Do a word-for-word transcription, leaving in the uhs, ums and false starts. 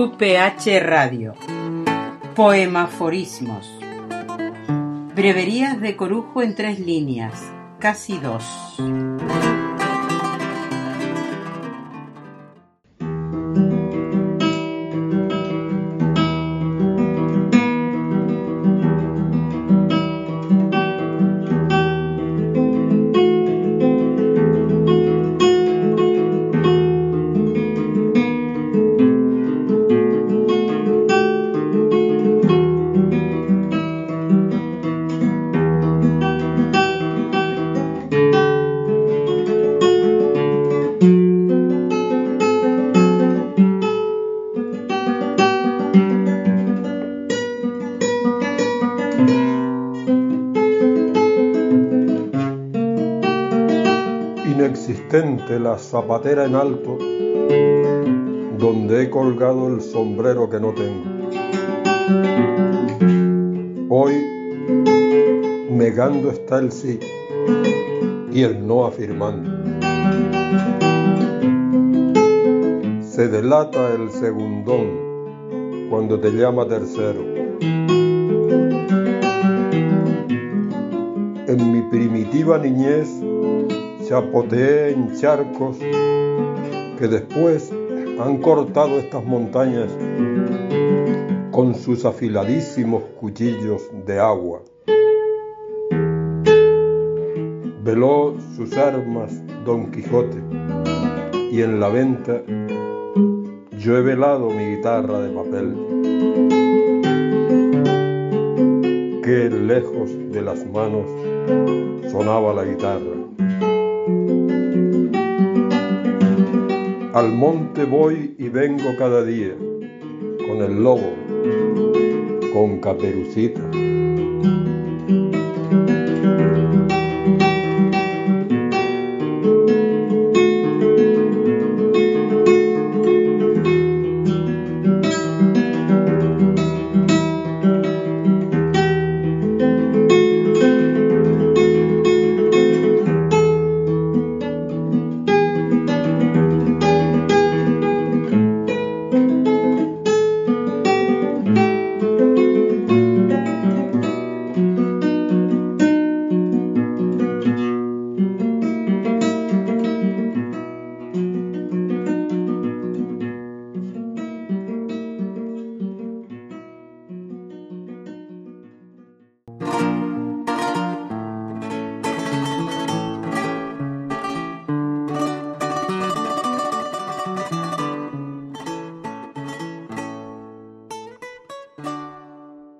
Q P H Radio. Poemaforismos. Breverías de Corujo en tres líneas, casi dos. Inexistente la zapatera en alto, donde he colgado el sombrero que no tengo. Hoy, negando está el sí y el no afirmando. Se delata el segundón cuando te llama tercero. En mi primitiva niñez chapoteé en charcos que después han cortado estas montañas con sus afiladísimos cuchillos de agua. Veló sus armas Don Quijote y en la venta yo he velado mi guitarra de papel. Qué lejos de las manos sonaba la guitarra. Al monte voy y vengo cada día, con el lobo, con Caperucita.